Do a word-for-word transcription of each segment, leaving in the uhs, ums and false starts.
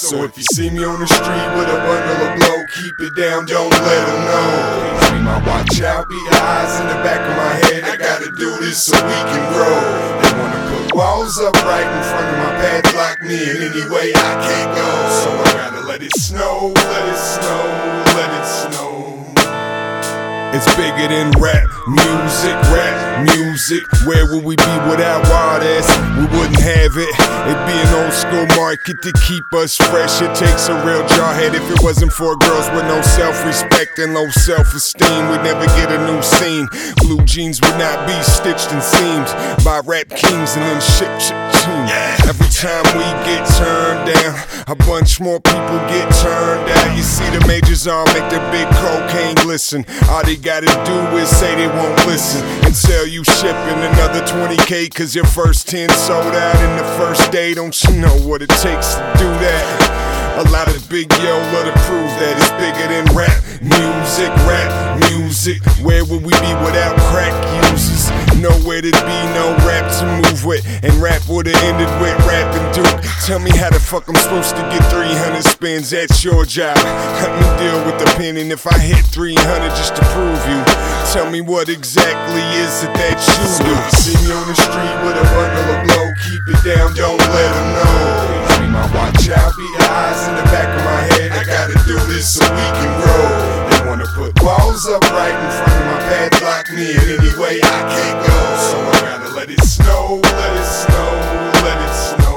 So if you see me on the street with a bundle of blow, keep it down, don't let them know. Please be my watch out, be the eyes in the back of my head. I gotta do this so we can grow. They wanna put walls up right in front of my path, block me in any way I can't go. So I gotta let it snow, let it snow, let it snow. It's bigger than rap music, rap music. Where would we be without wild ass? We wouldn't have it. It'd be an old school market to keep us fresh. It takes a real jarhead. If it wasn't for girls with no self-respect and low self-esteem, we'd never get a new scene. Blue jeans would not be stitched in seams by rap kings and then shit, shit, team. Every time we get turned down, a bunch more people get turned out. You see the majors all make the big cocaine glisten. All they gotta do is say they won't listen and tell you shipping another twenty K cause your first ten sold out in the first day. Don't you know what it takes to do that? A lot of big yo love to prove that it's bigger than rap music, rap music. Where would we be without crack users? Nowhere to be, no rap to move with, and rap would've ended with rapping Duke. Tell me how the fuck I'm supposed to get three hundred spins, that's your job. Let me deal with the pen, and if I hit three hundred just to prove you, tell me what exactly is it that you do. So if you see me on the street with a bundle of blow, keep it down, don't let them know. Please be my watch out, be the eyes in the back of my head. I gotta do this so we can grow. They wanna put walls up right in front of my path, block me in any way I can't go. So I gotta let it snow, let it snow, let it snow.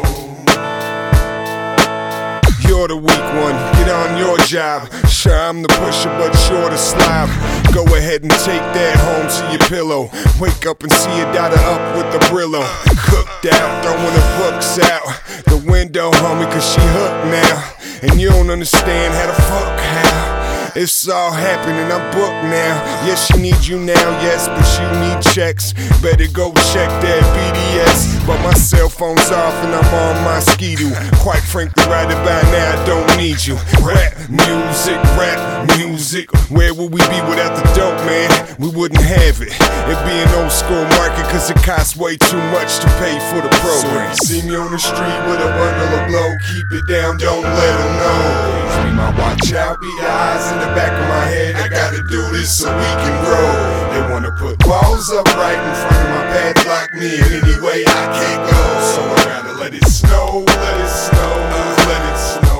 You're the weak one, get on your job. Sure, I'm the pusher, but you're the slob. Go ahead and take that home to your pillow. Wake up and see your daughter up with the Brillo. Cooked out, throwing the books out the window, homie, cause she hooked now. And you don't understand how the fuck how it's all happening, I'm booked now. Yes, she needs you now, yes, but you need checks. Better go check that B D S. But my cell phone's off and I'm on my skidoo. Quite frankly, right about now, I don't need you. Rap music, rap music. Where would we be without the dope, man? We wouldn't have it. It'd be an old school market cause it costs way too much to pay for the program. So if you see me on the street with a bundle of blow, keep it down, don't let them know. Please be my watch out, be the eyes in the back of my head. I gotta do this so we can grow. They wanna put walls up right in front of my path, block me in any way I can't go. So I gotta let it snow, let it snow, let it snow.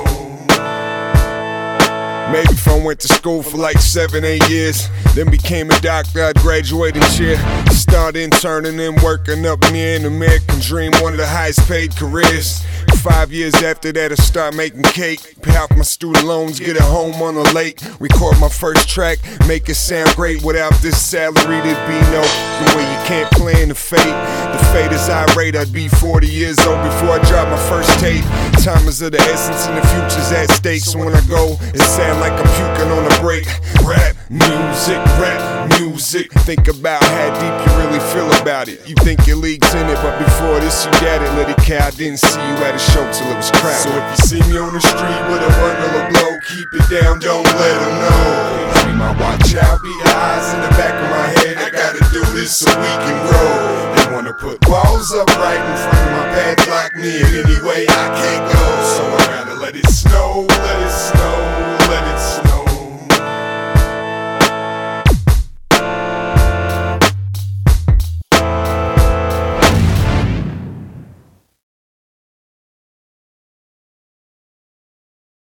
Maybe if I went to school for like seven, eight years, then became a doctor, I'd graduate and year. Start interning and working up near an American dream, one of the highest paid careers. Five years after that, I start making cake, pay off my student loans, get a home on the lake, record my first track, make it sound great. Without this salary, there'd be no way. You can't plan the fate. The fate is irate. I'd be forty years old before I drop my first tape. Time is of the essence and the future's at stake. So when I go, it sound like I'm puking on a break. Rap music, rap music. Think about how deep you really feel about it. You think your league's in it, but before this you got it. Let it count. I didn't see you at a show till it was crowded. So if you see me on the street with a bundle of blow, keep it down, don't let them know. Please be my watch out, be the eyes in the back of my head. I gotta do this so we can grow. They wanna put walls up right in front of my path, block me in any way I can't go. So I gotta let it snow, let it snow, let it snow.